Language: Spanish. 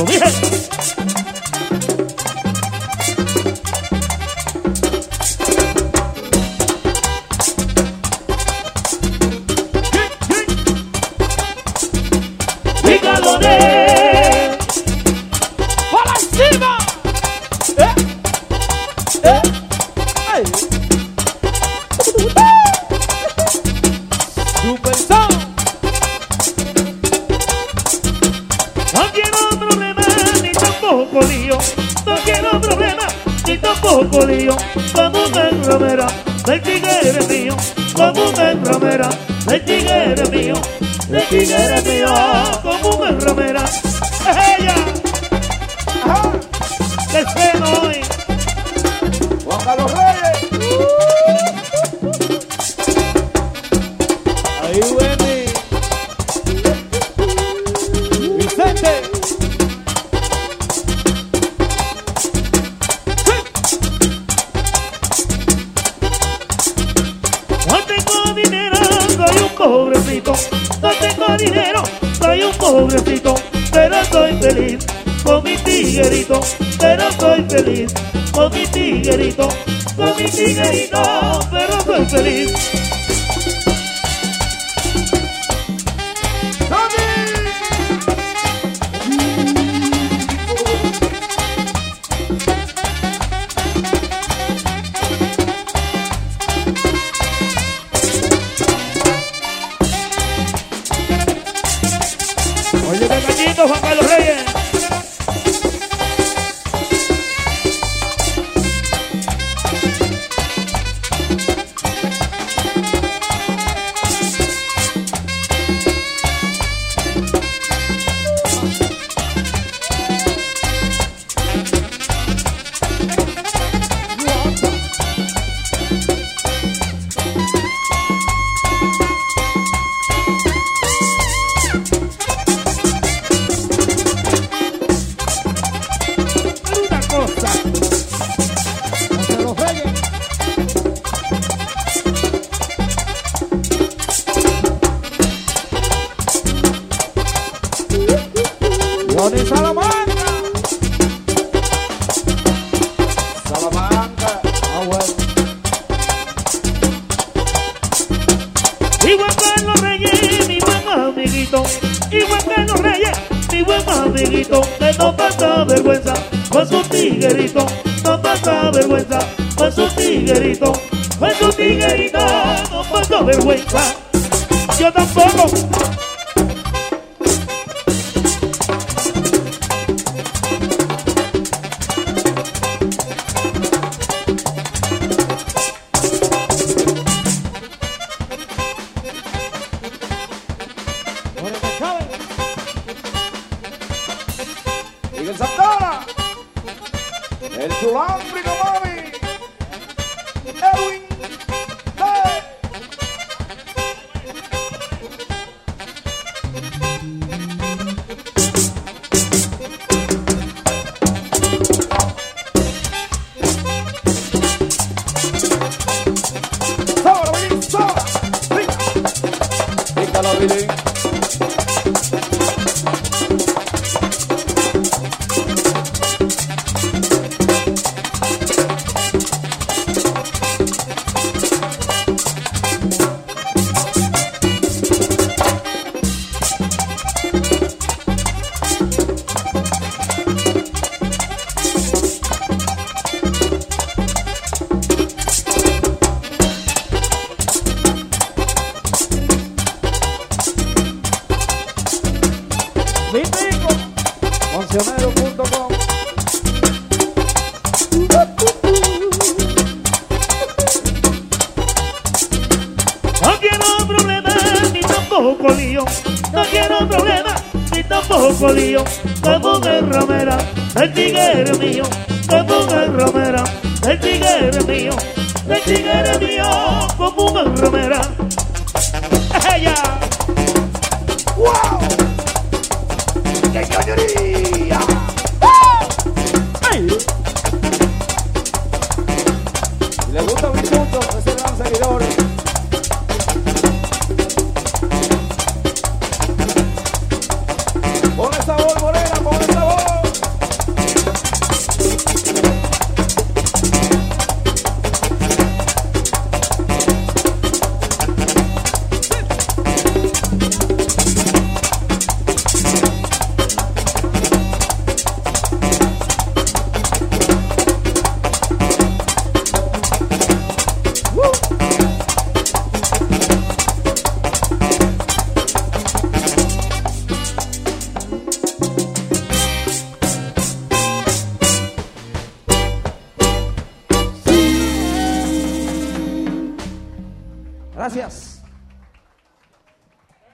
lo dije. Picadores, ¡para encima! Ay. Super Sound. No quiero problemas ni tampoco lío. No quiero problemas ni tampoco lío. Como una enfermera, el tigre mío. Como una enfermera, el tigre mío. El tigre mío, como una enfermera. ¡Es ella! Ajá. ¡Qué seno hoy! Juan Carlos Reyes. Ahí Wendy. Vicente. No tengo dinero, soy un pobrecito. No tengo dinero, soy un pobrecito. Pero soy feliz con mi tiguerito. Pero soy feliz con mi tiguerito. Con mi tiguerito, pero soy feliz. Oye, qué gallito, Juan Carlos Reyes. Una cosa. José Los Reyes. Johnny Salamanca. Salamanca. Ah, bueno. Y Juan Carlos Reyes, mi buen amiguito. Y Juan Carlos Reyes, mi buen amiguito. Que no pasa vergüenza con su tiguerito. No pasa vergüenza con su tiguerito. Con su tiguerito, no pasa vergüenza. Yo tampoco. Jorge Chávez. Miguel Santana. El Chulambrico Mami. Edwin. Hey. Sábado, Billy, sábado. Pícalo, Billy. Vitico. Moncionero.com. No quiero problemas ni tampoco lío. No quiero problemas ni tampoco lío. Como una ramera, el tigre mío. Como una ramera, el tigre mío. El tigre mío, como una ramera. ¡Ella! ¡Wow! ¡Qué cañería! ¡Ay! Si le gusta mi punto, ese gran seguidor. Pon el sabor, Morena, pon el sabor. Gracias.